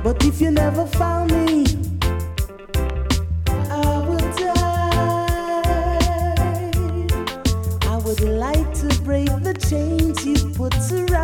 But if you never found me, I would die. I would like to break the chains you put around.